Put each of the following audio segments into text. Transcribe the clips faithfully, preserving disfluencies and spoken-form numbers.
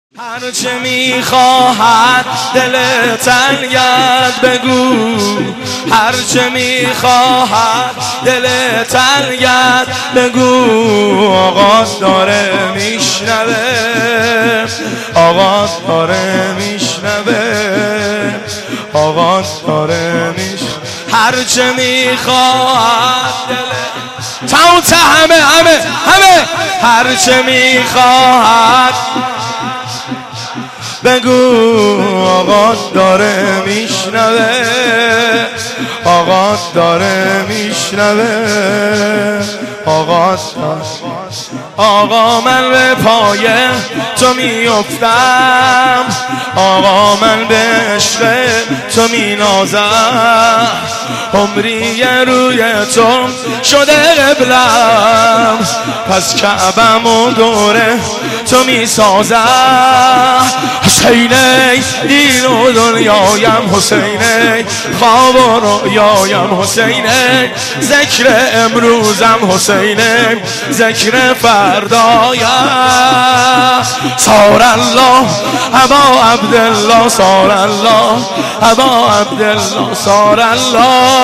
هرچه میخواهد دل تنگت بگو، هرچه میخواهد دل تنگت بگو. آقا داره میشنوه، آقا داره میشنوه، آقا داره میشنوه. هرچه میخواهد دل تمام تا همه همه همه هرچه میخواهد بگو. آقا داره میشنوه، آقا داره میشنوه، آقا داره. آقا من به پای تو میافتم، آقا من به عشق تو مینازم. عمری روی تو شده قبلم، پس کعبم و دوره تو میسازم. حسینی دین و دنیایم، حسینی خواب و رویایم، حسینی ذکر امروزم، حسینی ذکر فردایم. صار الله ابا عبدالله، صار الله ابا عبدالله، صار الله.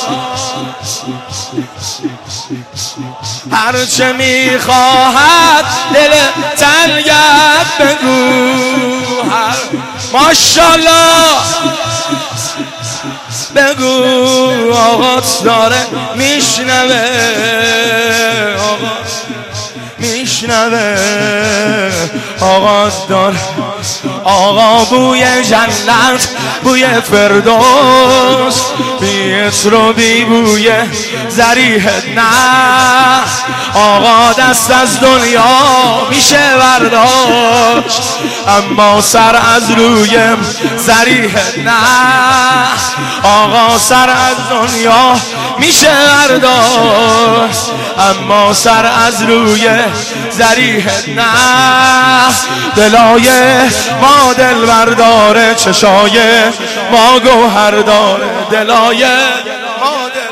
هرچه میخواهد دل تنگت بگو. هر ماشاءالله بگو. آقات داره میشنوه، آقا میشنوه، آقا داره. آقا بوی جنت، بوی فردوس، بی عطر و بی بوی ذریحت نه. آقا دست از دنیا میشه برداشت، اما سر از روی ذریحت نه. آقا سر از دنیا میشه برداشت، اما سر از روی ذریحت نه. دلای ما دل برداره، چشای ما گوهر داره. دلای ما دل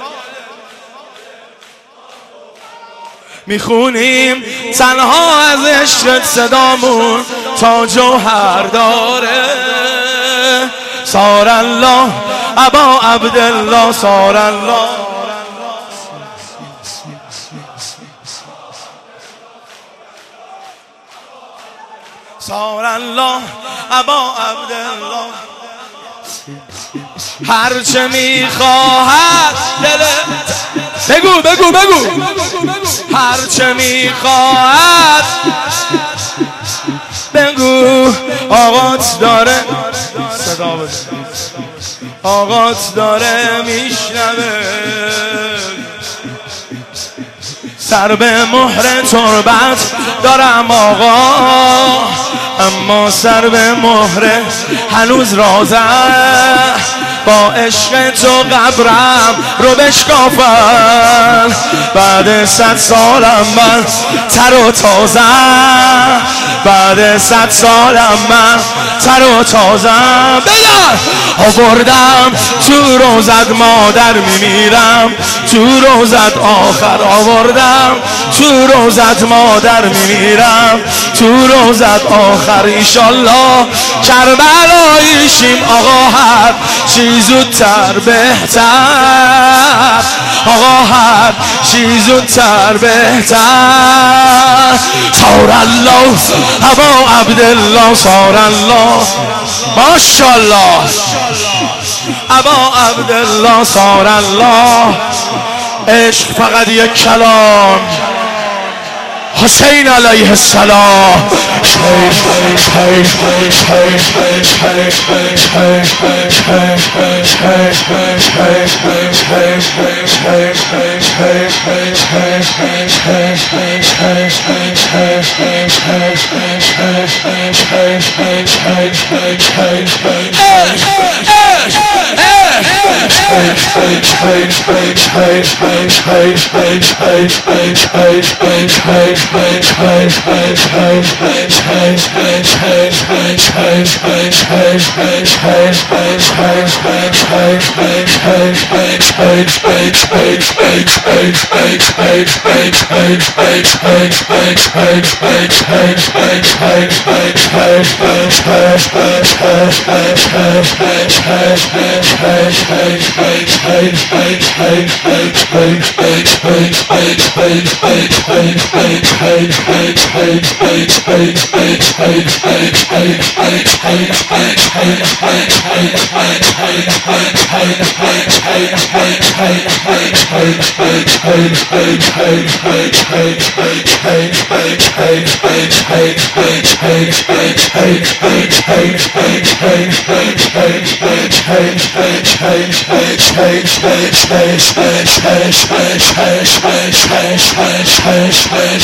میخونیم تنها از عشقت، صدامون تا جوهر داره. صار الله ابا عبدالله، صار الله. صار الله ابا عبدالله. هرچه میخواهد دل بگو بگو بگو. هرچه میخواهد بگو. آقات داره صدا بده، آقات داره میشنوه. سر به مهر تربت دارم آقا، اما سر به مهر هنوز رازه. با عشق تو قبرم رو بشکافن، بعد صد سالم من تر و تازه. بعد صد سالم من تر و تازه. بدر آوردم تو روزت مادر میمیرم، تو روزت آخر آوردم تو روزت مادر میمیرم، تو روزت آخر ایشالله کربلایی شیم. آقا هر چی زودتر بهتر، آقا هر چی زودتر بهتر. صار الله ابا عبدالله، صار الله ماشاءالله ابا عبدالله، صار الله. عشق فقط یک کلام، حسین علیه السلام.